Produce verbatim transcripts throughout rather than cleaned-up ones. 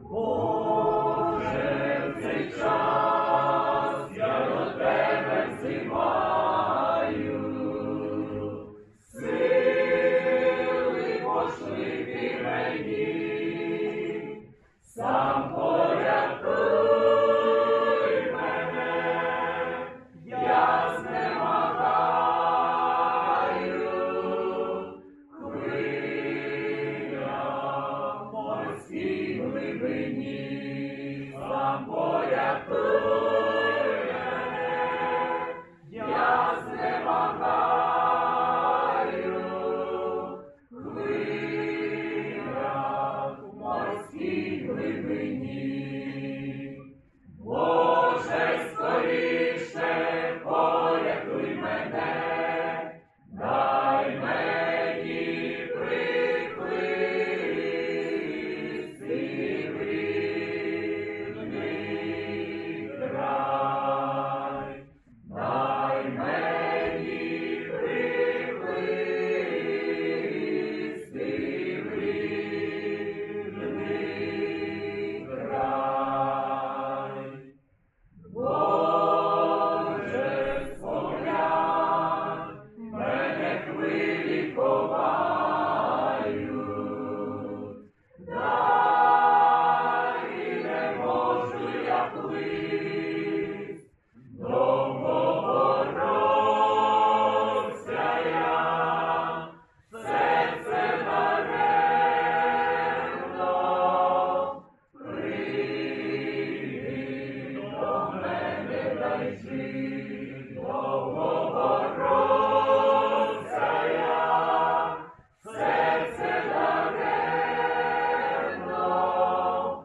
Боже, в цей час я до тебе взиваю, сили пошли ти мені, сам порятуй мене, я знемагаю, хвиля в морській глибині, сам порятуй мене, я знемагаю, хвиля в морській глибині. Боже, скоріше порятуй мене, дай мені приплисти в рідний край, дай мені приплисти в рідний край. Боже, споглянь, мене хвилі ховають, далі не можу я плить, довго боровся я, серце даремно, прийди до мене, дай жити, довго боровся я, серце даремно,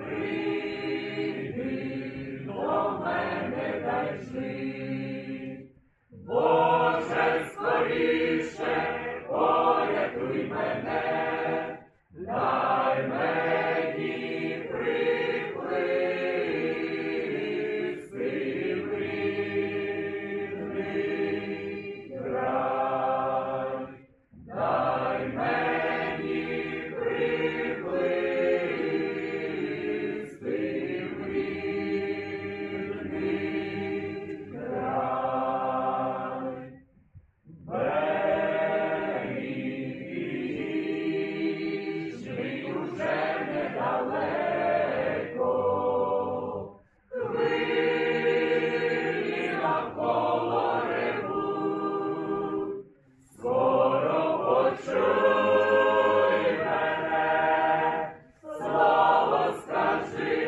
прийди до мене, дай жити. Боже, скоріше порятуй мене, дай мені приплисти в рідний край, дай мені приплисти в рідний край. Берег уже недалеко, хвилі навколо ревуть, скоро почуй мене, слово скажи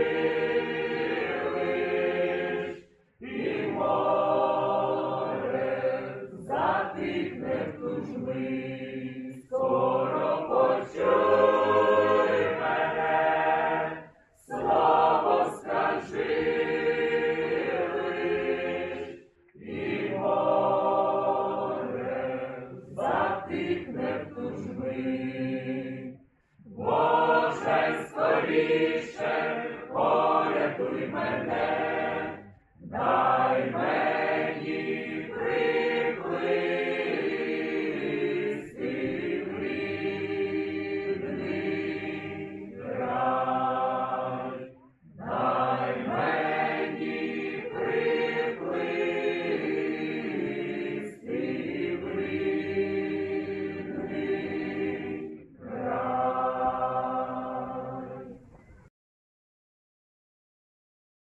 лиш, і море затихне в тужби. Скоро почуй мене, слово скажи лиш, і море затихне в тужби. Боже, скоріше